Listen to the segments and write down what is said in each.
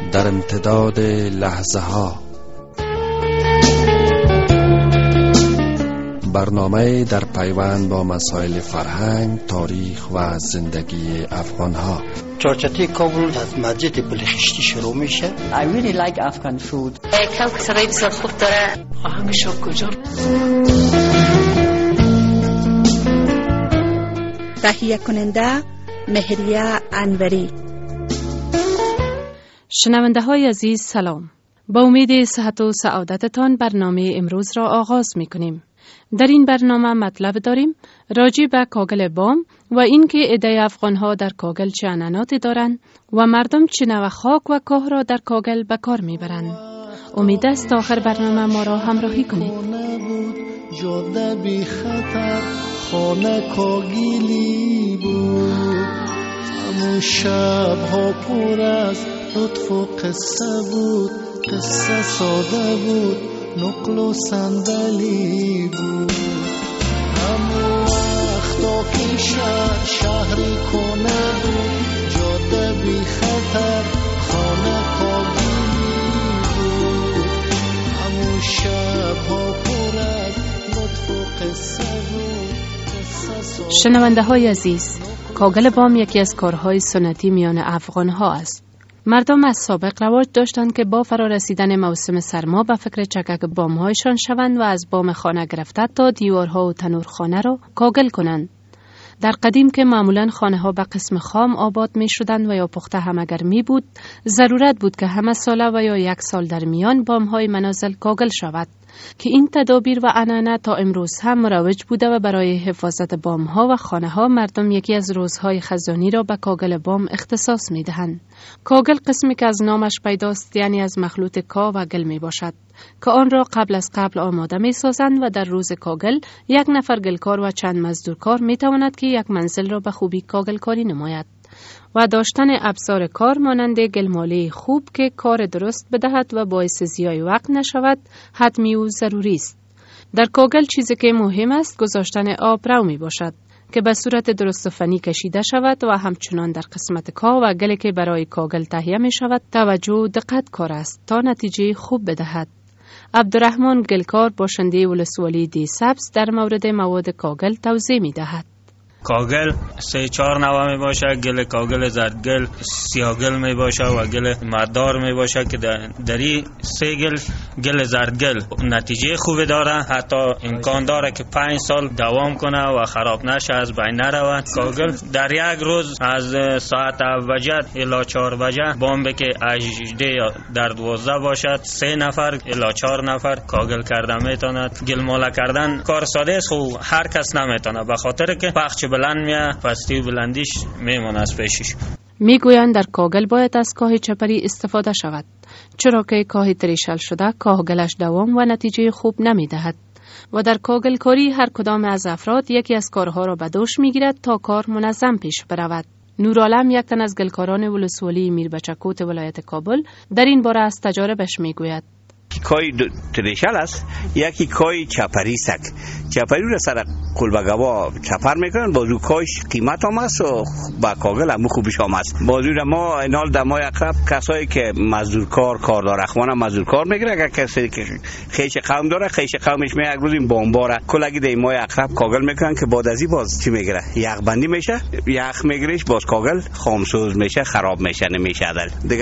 در امتداد لحظه ها. برنامه در پیوند با مسائل فرهنگ، تاریخ و زندگی افغان ها. چارچتی کابل از مسجد بلخشتی شروع میشه. I really like Afghan food. کلک سرای بسیار خوب داره. آهنگش کجا؟ تهیه کننده مهریه انوری. شنونده های عزیز سلام. با امید صحت و سعادتتان برنامه امروز را آغاز می کنیم. در این برنامه مطلب داریم راجع به کاگل بام و اینکه عده افغان‌ها در کاگل چه عنعناتی دارند و مردم چه نوع خاک و کاه را در کاگل به کار میبرند. امید است تا آخر برنامه ما را همراهی کنید. جاده بی خطر خانه کاگلی بود، همون شب‌ها پر از لطف و قصه بود، قصه ساده بود، نقل و صندلی بود. همون وقتا که شهری کنه بود، جاده بی خطر خانه کاگلی بود، همون شب‌ها پر از لطف و قصه بود، قصه ساده. شنونده های عزیز، کاگل بام یکی از کارهای سنتی میان افغان ها است. مردم از سابق رواج داشتند که با فرا رسیدن موسم سرما به فکر چکک بام‌هایشان شوند و از بام خانه گرفته تا دیوارها و تنور خانه را کاگل کنند. در قدیم که معمولاً خانه‌ها به قسم خام آباد می‌شدند و یا پخته هم اگر می بود، ضرورت بود که همه ساله و یا یک سال در میان بام‌های منازل کاگل شود که این تدابیر و عنعنه تا امروز هم مروج بوده و برای حفاظت بام‌ها و خانه‌ها مردم یکی از روزهای خزانی را به کاگل بام اختصاص می‌دهند. کاگل قسمی که از نامش پیداست، یعنی از مخلوط کا و گل میباشد که آن را قبل از قبل آماده می‌سازند و در روز کاگل یک نفر گلکار و چند مزدورکار می‌تواند که یک منزل را به خوبی کاگل کاری نماید و داشتن ابزار کار مانند گلماله خوب که کار درست بدهد و باعث ضیاع وقت نشود حتمی و ضروری است. در کاگل چیزی که مهم است گذاشتن آب رو می باشد که به صورت درست و فنی کشیده شود و همچنان در قسمت کا و گلی که برای کاگل تهیه می شود توجه و دقت کار است تا نتیجه خوب بدهد. عبدالرحمن گلکار باشنده ولسوالی دی سبز در مورد مواد کاگل توضیح می دهد. کاگل 3-4 نوع می باشه. گل کاگل زردگل، سیاگل می باشه و گل مردار می باشه که در این 3 گل زردگل نتیجه خوبی داره، حتی امکان داره که 5 سال دوام کنه و خراب نشه، از بین نرود. کاگل در یک روز از ساعت 7 بجه الی 4 بجه بمب که 18 یا در 12 باشد 3 نفر الی 4 نفر کاگل کرده میتوند. گل ماله کردن کار ساده است، خو هر کس نمیتونه، به خاطر که پخش بلند میه، پستی و بلندیش میمونه از پیشش. میگویند در کاگل باید از کاه چپری استفاده شود، چرا که کاه تریشل شده کاهگلش دوام و نتیجه خوب نمیدهد و در کاگل کاری هر کدام از افراد یکی از کارها را به دوش میگیرد تا کار منظم پیش برود. نورعالم یک تن از گلکاران ولسوالی میربچکوت ولایت کابل در این باره از تجاربش میگوید. کای تریشل است، یکی کای چپری سک. چپری رو سر قلبگوا چپر میکنن، بازو کاش قیمت هم است و با کاگل هم خوبش هم است. بازو را ما اینال دمای اقرب کسایی که مزدورکار کاردار اخوان مزدورکار میگیره، اگر کسی که خیش قوم داره خیش قومش می یک روز این بمباره کلگی دی مای اقرب کاگل میکنن که بعد از این باز چی میگیره، یخ بندی میشه، یخ میگیرش باز کاگل خامسوز میشه، خراب میشه، نمیشه دیگه.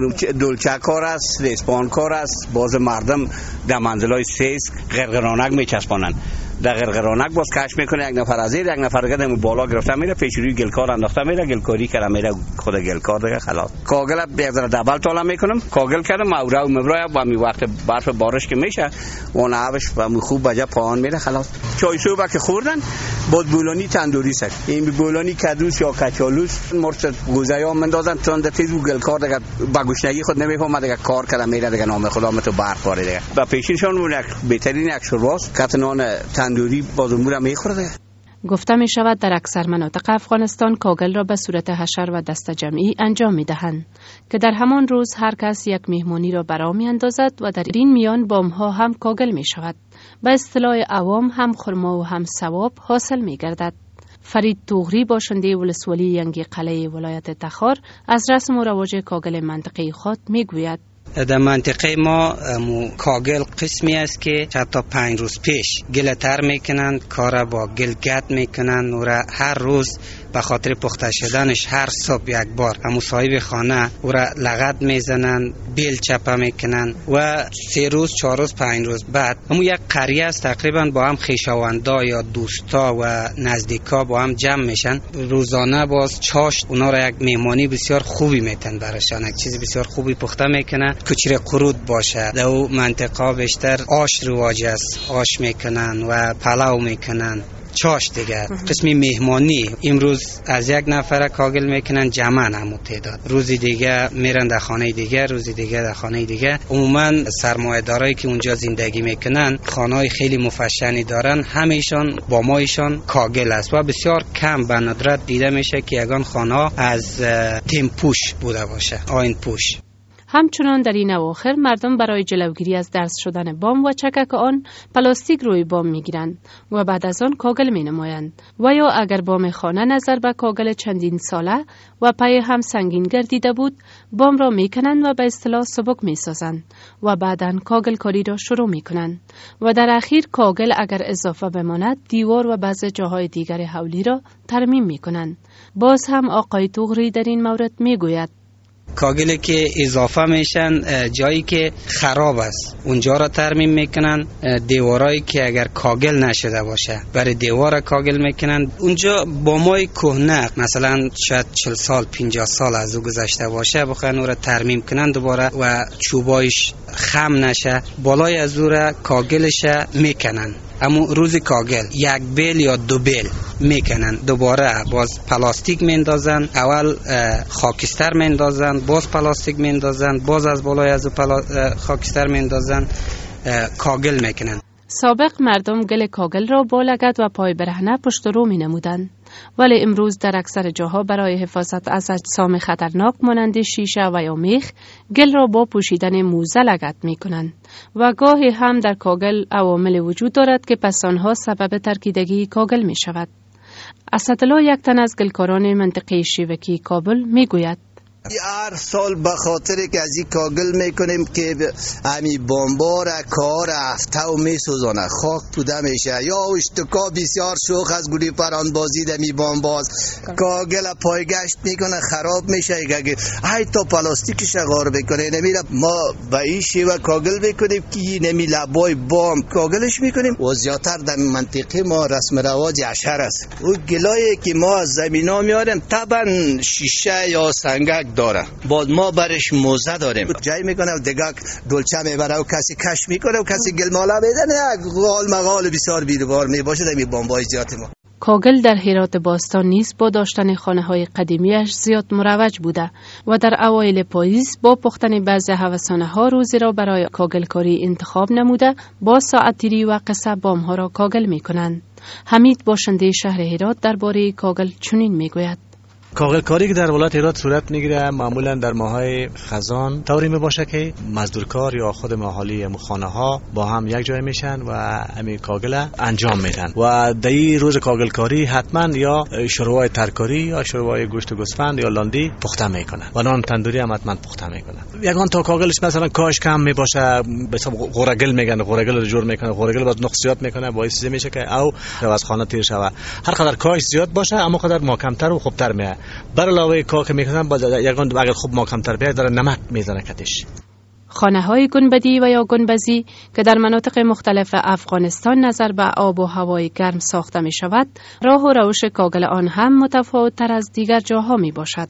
دلچه کار است، ریسپان کار است. باز مردم در منزلای سیس غرغرانک میچسبانن، در غرغرانک باز کش میکنه، یک نفر از یک نفر دیگه دم بالا گرفته میره، پیش روی گلکار انداخته میره، گلکاری کرده میره، خود گلکار دیگه خلاص. کاگل یک ذره دبل تالا میکنم، کاگل کردم مورا و مبرا و می وقت برف بارش که میشه اون آبش و خوب بجا پایان میره خلاص. چای صبح که خوردن باز بولانی تندوری سک، این بولانی کدوس یا کچالوس مرچ گوزیا مندازن تند تیز و گلکار دیگه با گوشنگی خود نمیفهمه دیگه کار کرده میره دیگه، نام خدا متو برف باره دیگه. و پیشینشون یک بهترین یک شورواست کتنان تندوری باز امور هم میخورده. گفته می شود در اکثر مناطق افغانستان کاگل را به صورت حشر و دست جمعی انجام می دهند که در همان روز هر کس یک مهمانی را برا می اندازد و در این میان بام ها هم کاگل می شود. به اصطلاح عوام هم خرما و هم ثواب حاصل می گردد. فرید توغری باشنده ولسوالی ینگی قلعه ولایت تخار از رسم و رواج کاگل منطقه خود میگوید. در منطقه ما کاگل قسمی است که حتی 5 روز پیش گل تر میکنن، کار با گل گد میکنن و هر روز به خاطر پخته شدنش هر صبح یک بار همو صاحب خانه او را لغت میزنن، بیل چپه میکنن و 3 روز 4 روز 5 روز بعد همو یک قریه است تقریبا با هم خویشاوندا یا دوستا و نزدیکا با هم جمع میشن. روزانه باز چاشت اونا را یک میمانی بسیار خوبی میتن براشان، یک چیز بسیار خوبی پخته میکنن. کچری قرود باشه در او منطقه بیشتر آش رواج است، آش میکنن و پلاو میکنن. چاش دیگه قسمی مهمانی امروز از یک نفر کاگل میکنن جمعن همو تعداد، روزی دیگه میرن در خانه دیگه، روزی دیگه در خانه دیگه. عموما سرمایه دارایی که اونجا زندگی میکنن خانه های خیلی مفشنی دارن، همیشان با مایشان کاگل است و بسیار کم به ندرت دیده میشه که یگان خانه از تیم پوش بوده باشه، آین پوش. همچنان در این اواخر مردم برای جلوگیری از درز شدن بام و چکک آن پلاستیک روی بام میگیرند و بعد از آن کاگل می نمایند و یا اگر بام خانه نظر به کاگل چندین ساله و پای هم سنگین گردیده بود بام را میکنند و به اصطلاح سبک میسازند و بعداً کاگل کاری را شروع میکنند و در اخیر کاگل اگر اضافه بماند دیوار و بعض جاهای دیگر حولی را ترمیم میکنند. باز هم آقای توغری در این مورد میگوید کاگلی که اضافه میشن جایی که خراب است اونجا را ترمیم میکنن، دیوارایی که اگر کاگل نشده باشه برای دیوار کاگل میکنن. اونجا بامای کهنه مثلا شاید 40 سال 50 سال از او گذشته باشه بخوان او را ترمیم کنن دوباره و چوبایش خم نشه، بالای از او را کاگلش میکنن. اما روز کاگل یک بیل یا 2 بیل میکنن، دوباره باز پلاستیک میندازن، اول خاکستر میندازن، باز پلاستیک میندازن، باز از بالای از خاکستر میندازن، کاگل میکنن. سابق مردم گل کاگل را با لگد و پای برهنه پشت رو می نمودند، ولی امروز در اکثر جاها برای حفاظت از اجسام خطرناک مانند شیشه و یا میخ گل را با پوشیدن موزه لگد می کنند و گاهی هم در کاگل عوامل وجود دارد که پس آنها سبب ترکیدگی کاگل می شود. اسدالله یک تن از گلکاران منطقه شیوکی کابل می گوید هر سال به خاطر که از این کاگل میکنیم که همی بامبار کار هفته و میسوزانه خاک پوده میشه یا اشتکا بسیار شوخ از گوری پران بازی دمی بامباز کاگل پایگشت میکنه خراب میشه. اگه های تا پلاستیکش غار بکنه نمیره، ما به این شیوه کاگل میکنیم که نمی لبای بام کاگلش میکنیم و زیادتر در منطقه ما رسم رواج عشر است. او گلایی که ما از زمین ها میاریم طبعا شیشه یا سنگک داره، بعد ما برش موزه داریم جای میکنه دیگه دلچه میبره و کسی کش میکنه و کسی گل مالا میدنه، غال مغال بسیار بیروار میباشه در بامبای زیاد. ما کاگل در هرات باستان نیز با داشتن خانه های قدیمیش زیاد مروج بوده و در اوایل پاییز با پختن بعضی هوسانه ها روزی را برای کاگل کاری انتخاب نموده با ساعت تیری و قصه بام ها را کاگل میکنند. حمید باشنده شهر هرات درباره کاگل چنین میگوید کاغل کاری که در ولایت هرات صورت میگیره معمولا در ماهای خزان طوری میباشه که مزدورکار یا خود اهالی خانه ها با هم یک جای میشن و همین کاغل انجام میدن و در این روز کاغل کاری حتما یا شوربای ترکاری یا شوربای گوشت گوسفند یا لاندی پخته میکنن و نان تندوری هم حتما پخته میکنن. یگان تا کاغلش مثلا کاش کم میباشه به حساب غورگل میگن، غورگل رو جور میکنه، غورگل باز نقص زیاد میکنه باعث میشه که او از خانه تیر شوه. هر قدر کاش زیاد باشه اما قدر محکمتر و خوبتر میاد. بر علاوه کار که میکنن باز یگان اگر خوب محکمتر بیاد داره نمک میزنه کتش. خانه‌های گنبدی و یا گنبزی که در مناطق مختلف افغانستان نظر به آب و هوای گرم ساخته می شود، راه و روش کاگل آن هم متفاوت تر از دیگر جاها می باشد.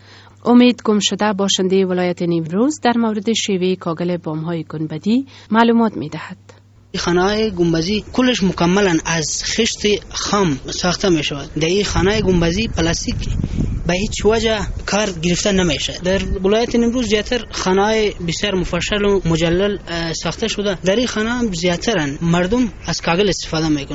امید گمشده باشنده ولایت نیمروز در مورد شیوه کاگل بام‌های گنبدی معلومات می دهد. خانه‌های گنبدی کلش مکملا از خشت خام ساخته می شود. در این خانه گنبدی پلاستیک به هیچ وجه کار گرفته نمیشه. در ولایت نیمروز زیاتر خانه‌های بسیار مفصل و مجلل ساخته شده. در این خانه زیاترن مردم از کاغل استفاده میکنن.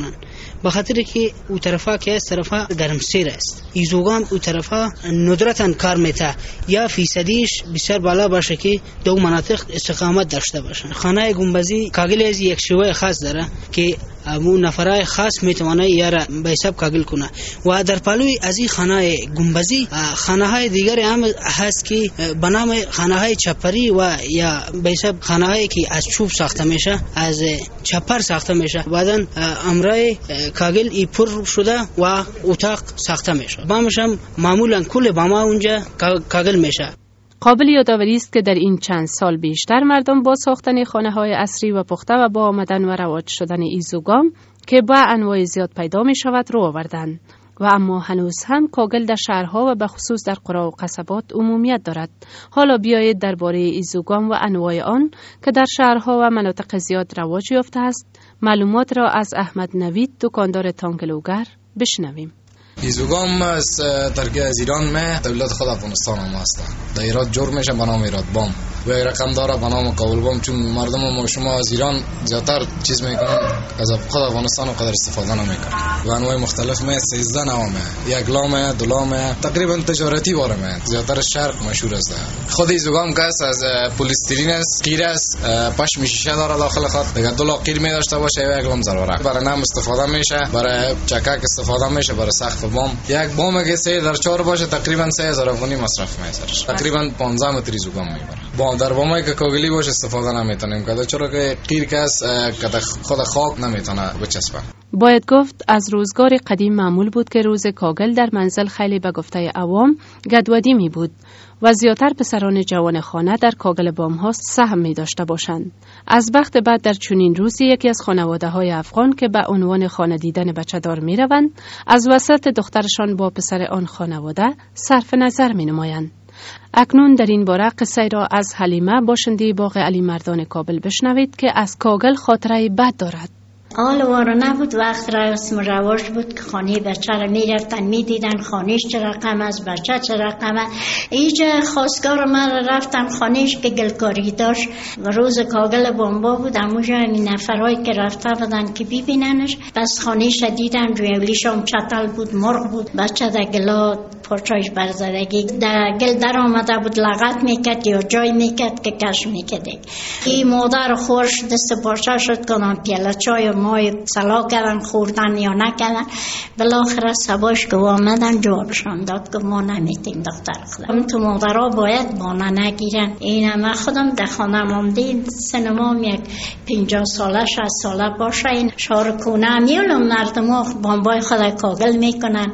به خاطر که او طرفا که از طرفا گرمسیر است، ایزوگام او طرفا ندرتن کار میته یا فیصدیش بسیار بالا باشه که دو مناطق استقامت داشته باشن. خانه گنبدی کاغل از یک شیوه خاص داره که اون نفرای خاص میتونه یاره به حساب کاغل کنه و در پلوی از این خانه گنبدی خانه های دیگر هم هست که به نام خانه های چپری و یا به حساب خانه هایی که از چوب ساخته میشه، از چپر ساخته میشه، بعدن امرای کاغل ای پر شده و اتاق ساخته میشه. بامش هم معمولا کل باما اونجا کاغل میشه. قابل یادآوری است که در این چند سال بیشتر مردم با ساختن خانه‌های عصری و پخته و با آمدن و رواج شدن ایزوگام که با انواع زیاد پیدا می شود رو آوردند و اما هنوز هم کاغل در شهرها و به خصوص در قرى و قصبات عمومیت دارد. حالا بیایید درباره ایزوگام و انواع آن که در شهرها و مناطق زیاد رواج یافته است معلومات را از احمد نوید، دکاندار تانگلوگر، بشنویم. ایزوگام از ترکیه از ایران میں دولت خود افغانستان هم هستن. در ایراد جور میشه به نام ایراد بام و یک رقم داره به نام کابل بام، چون مردم ما شما از ایران زیادتر چیز میکنن از خود افغانستان قدر استفاده نمیکنن و انواع مختلف میں 13 نوع میں، یک لام، دو لام، تقریبا تجارتی باره میں زیادتر شرق مشهور است. خود ایزوگام که از پلیسترین است، قیر است، پشم شیشه داره داخل خود، دیگه دو لا قیر می داشته باشه و یک لام ضروره. برای نم استفاده میشه، برای چکک استفاده میشه، برای سقف بام. یک بام که 3 در 4 باشه تقریبا 3000 افغانی مصرف میشه. تقریبا 15 متر ایزوگام میبره. بام در بامایی که کاغلی باشه استفاده نمیتونیم کرد، چرا که قیر که است خود خاک نمیتونه بچسبه. باید گفت از روزگار قدیم معمول بود که روز کاغل در منزل خیلی به گفته عوام گدودی می بود و زیادتر پسران جوان خانه در کاغل بام ها سهم می داشته باشند. از وقت بعد در چنین روزی یکی از خانواده های افغان که به عنوان خانه دیدن بچه دار می روند از وسط دخترشان با پسر آن خانواده صرف نظر می نمایند. اکنون در این باره قصه را از حلیمه باشنده باغ علی مردان کابل بشنوید که از کاغل خاطره بد دارد. حال واره نبود، وقت رسم و رواج بود که خانه بچه را میرفتن میدیدن خانهش چه رقم است، بچه چه رقم است. اینجا خواستگار من رفتم خانهش که گلکاری داشت و روز کاغل بامبا بود. اموجا این نفرهایی که رفته بودن که ببیننش، بس خانهش دیدن روی اولیشم چتل بود، مرغ بود، بچه در گلا پاچایش برزدگی در گل در آمده بود، لغت میکرد یا جای میکرد که کش میکرد. این مادر خورش دست پاچه شد کنن پیاله چای مای سلا کردن خوردن یا نکردن. بالاخره سباش که آمدن جوابشان داد که ما نمیتیم دختر خودم. تو مادرها باید بانه نگیرن. این همه خودم در خانه ماندیم، سنمام یک 50 ساله 60 ساله باشه. این شارکونه میولم مردم ها بامبای خود کاغل میکنن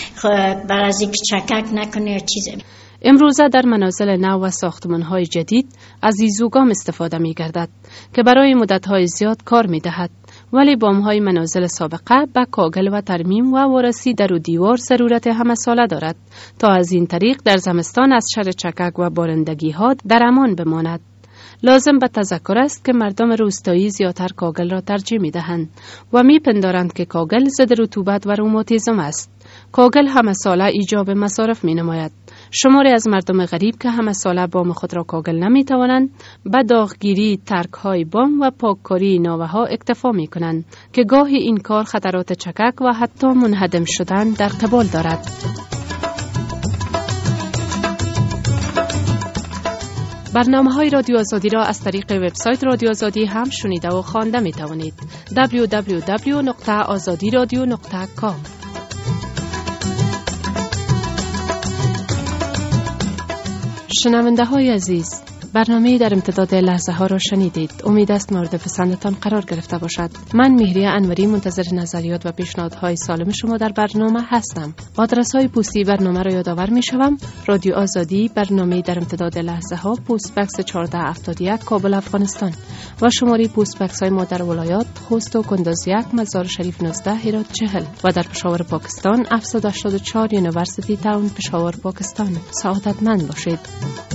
برای اینکه چکک نکنه یا چیزی. امروزه در منازل نو و ساختمان‌های جدید از ایزوگام استفاده می‌گردد که برای مدت‌های زیاد کار می‌دهد، ولی بام‌های منازل سابقه به کاغل و ترمیم و وارسی در و دیوار ضرورت همه ساله دارد تا از این طریق در زمستان از شر چکک و بارندگی‌ها در امان بماند. لازم به تذکر است که مردم روستایی زیادتر کاغل را ترجیح می‌دهند و می‌پندارند که کاغل ضد رطوبت و روماتیسم است. کاغل همه ساله ایجاب مصارف می‌نماید. شماری از مردم غریب که همه ساله بام خود را کاغل نمی‌توانند، به داغگیری، ترک‌های بام و پاککاری ناوه‌ها اکتفا می‌کنند که گاهی این کار خطرات چکک و حتی منهدم شدن در قبال دارد. برنامه‌های رادیو آزادی را از طریق وبسایت رادیو آزادی هم شنیده و خوانده می‌توانید. www.azadiradio.com. شنونده های عزیز، برنامه در امتداد لحظه ها را شنیدید. امید است مورد پسندتان قرار گرفته باشد. من مهریه انوری منتظر نظریات و پیشنهادهای سالم شما در برنامه هستم. آدرس های پستی برنامه را یادآور می شوم. رادیو آزادی، برنامه در امتداد لحظه ها، پست بکس 1471 کابل افغانستان و شماره پست بکس های ما در ولایات خوست و کندز 1 مزار شریف 19 هرات 40 و در پشاور پاکستان 784 یونیورسیتی تاون پشاور پاکستان. سعادتمند باشید.